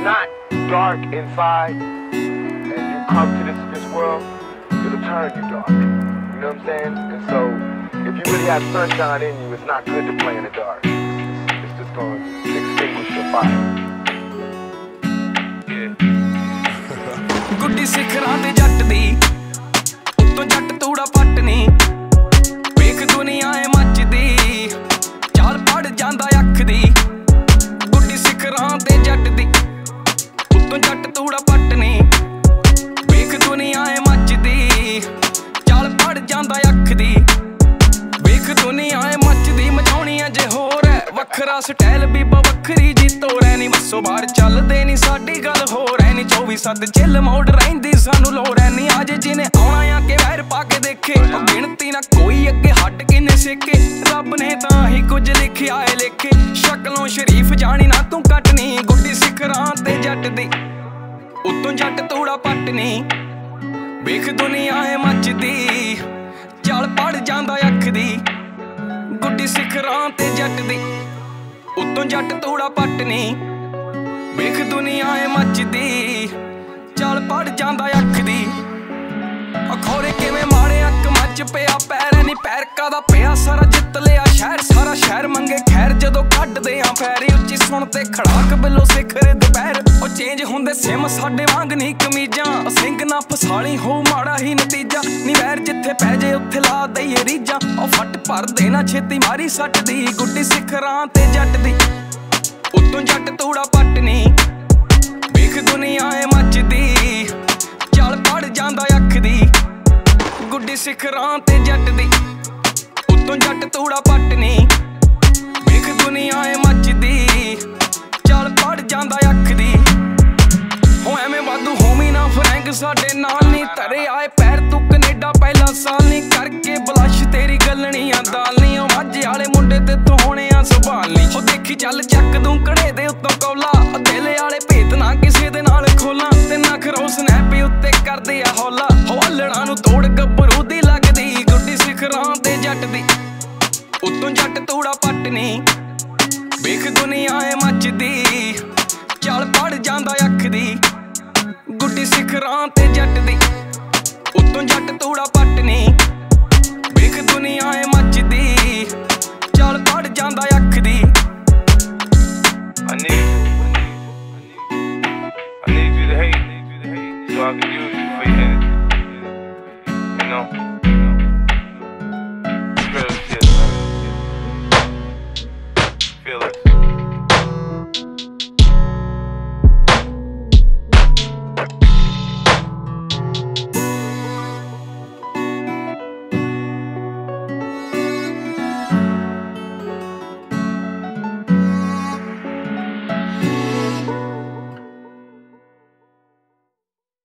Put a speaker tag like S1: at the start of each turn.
S1: you're not dark inside and you come to this world, it'll turn you dark. You know what I'm saying? And so if you really have sunshine in you, it's not good to play in the dark. It's just going to extinguish your fire.
S2: ਗੁੱਡੀ ਸਿਖਰਾਂ ਤੇ ਜੱਟ ਦੀ ਉੱਤੋਂ ਜੱਟ ਤੂੜਾ ਪੱਟ ਨੀ ਵੇਖ ਦੁਨੀਆ ਏ ਮੱਚਦੀ ਚਾਲ ਪੜ ਜਾਂਦਾ ਅੱਖ ਦੀ ਗੁੱਡੀ ਸਿਖਰਾਂ ਤੇ ਜੱਟ ਦੀ ਉੱਤੋਂ ਜੱਟ ਤੂੜਾ ਪੱਟ ਨੀ ਵੇਖ ਦੁਨੀਆ ਏ ਮੱਚਦੀ ਚਾਲ ਪੜ ਜਾਂਦਾ ਅੱਖ ਦੀ ਵੇਖ ਦੁਨੀਆ ਏ ਮੱਚਦੀ ਮਚਾਉਣੀ ਅਜੇ ਹੋਰ ਐ ਵੱਖਰਾ ਸਟਾਈਲ ਬੀਬਾ ਵੱਖਰੀ ਜੀ ਤੋਰ ਐ ਨੀ ਬੱਸੋ ਬਾਹਰ ਚੱਲਦੇ ਨੀ ਸਾਡੀ ਗੱਲ ਹੋਰ ਐ ਨੀ 24/7 ਚਿੱਲ ਮੋੜ ਰਹਿੰਦੀ ਸਾਨੂੰ ਲੋੜ ਐ ਨੀ ਅੱਜ ਜਿਹਨੇ ਆਉਣਾ ਆ ਕੇ ਵੈਰ ਪਾ ਕੇ ਦੇਖੇ ਗਿਣਤੀ ਨਾ ਕੋਈ ਅੱਗੇ ਹੱਟ ਕਿੰਨੇ ਸੇਕੇ ਰੱਬ ਨੇ ਤਾਂ ਹੀ ਕੁਝ ਲਿਖਿਆ ਏ ਲੇਖੇ ਸ਼ਕਲੋਂ ਸ਼ਰੀਫ ਜਾਣੀ ਨਾ ਤੂੰ ਕੱਟਣੀ ਗੁੱਡੀ ਸਿਖਰਾਂ ਤੇ ਜੱਟ ਦੀ ਉੱਤੋਂ ਜੱਟ ਤੂੜਾ ਪੱਟਣੀ ਵੇਖ ਦੁਨੀਆ ਏ ਮੱਚਦੀ ਚੱਲ ਪੜ ਜਾਂਦਾ ਅੱਖ ਦੀ ਗੁੱਡੀ ਸਿਖਰਾਂ ਤੇ ਜੱਟ ਦੀ ਉੱਤੋਂ ਜੱਟ ਤੂੜਾ ਪੱਟਣੀ ਵੇਖ ਦੁਨੀਆ ਏ ਮੱਚਦੀ ਚੱਲ ਪੜ ਜਾਂਦਾ ਅੱਖ ਦੀ ਅਖੌਰੇ ਕਿਵੇਂ ਮਾੜੇ ਅੱਖ ਮੱਚ ਪਿਆ ਪੈਰ ਨੀ ਪੈਰ ਕਾਦਾ ਪਿਆ ਸਾਰਾ ਜਿੱਤ ਲਿਆ ਸ਼ਹਿਰ ਸਾਰਾ ਸ਼ਹਿਰ ਮੰਗੇ ਖੈਰ ਜਦੋਂ ਕੱਢਦੇ ਆ ਪੈਰੀ ਉੱਚੀ ਸੁਣ ਤੇ ਖੜਾਕ ਬਿੱਲੋ ਸਿਖਰ ਦੁਪਹਿਰ ਉਹ ਚੇਂਜ ਹੁੰਦੇ ਸਿਮ ਸਾਡੇ ਵਾਂਗ ਨੀ ਕਮੀਜ਼ਾਂ ਸਿੰਘ ਨਾ ਫਸਾਲੀ ਹੋ ਮਾੜਾ ਹੀ ਨਤੀਜਾ ਨੀ ਵੈਰ ਜਿੱਥੇ ਪੈ ਜੇ ਉੱਥੇ ਲਾ ਦਈਏ ਰੀਜਾਂ ਉਹ ਫੱਟ ਭਰ ਦੇਣਾ ਛੇਤੀ ਮਾਰੀ ਸੱਟ ਦੀ ਗੁੱਡੀ ਸਿਖਰਾਂ ਤੇ ਜੱਟ ਦੀ ਉੱਤੋਂ ਜੱਟ ਤੂੜਾ ਪੱਟਣੀ ਵੇਖ ਦੁਨੀਆ ਏ ਮੱਚਦੀ ਚੱਲ ਪੜ ਜਾਂਦਾ ਅੱਖ ਦੀ ਗੁੱਡੀ ਸਿਖਰਾਂ ਤੇ ਜੱਟ ਦੀ ਉੱਤੋਂ ਜੱਟ ਤੂੜਾ ਪੱਟਣੀ ਵੇਖ ਦੁਨੀਆ ਏ ਮੱਚਦੀ ਚੱਲ ਪੜ ਜਾਂਦਾ ਅੱਖ ਦੀ ਹੋ ਐਵੇਂ ਵਾਧੂ ਹੋਮੀ ਨਾ ਫਰੈਂਕ ਸਾਡੇ ਨਾਲ ਨੀ ਧਰੇ ਆਏ ਪੈਰ ਤੂੰ ਕੈਨੇਡਾ ਪਹਿਲਾ ਸਾਲ ਨੀ ਕਰਕੇ ਬਲਸ਼ ਤੇਰੀ ਗੱਲਣੀ ਆ ਦਾਲ ਨੀ ਉਹ ਮਾਝੇ ਵਾਲੇ ਮੁੰਡੇ ਤੇ ਤੂੰ ਹੋਣੇ ਆ ਸੰਭਾਲ ਨੀ ਹੋ ਦੇਖੀ ਚੱਲ ਚੱਕ ਦੂੰ ਕੜੇ ਦੇ ਉੱਤੋਂ ਕੌਲਾ ਦਿਲ ਵਾਲੇ ਭੇਤ ਨਾ ਕਿਸੇ ਦੇ ਨਾਲ ਖੋਲਾਂ ਤੇ ਨਾ ਖਰੋ ਸਨੈਪ ਉੱਤੇ ਕਰਦੇ ਆ ਹੌਲਾ ਹੋ ਅਲੜਾਂ ਨੂੰ ਤੋੜ ਗੱਭਰੂ ਦੀ ਲੱਗਦੀ ਗੁੱਡੀ ਸਿਖਰਾਂ ਤੇ ਜੱਟ ਦੀ ਉੱਤੋਂ ਜੱਟ ਤੂੜਾ ਪੱਟਣੀ ਵੇਖ ਦੁਨੀਆ ਏ ਮੱਚਦੀ ਚੱਲ ਪੜ ਜਾਂਦਾ ਅੱਖ ਦੀ ਗੁੱਡੀ ਸਿਖਰਾਂ ਤੇ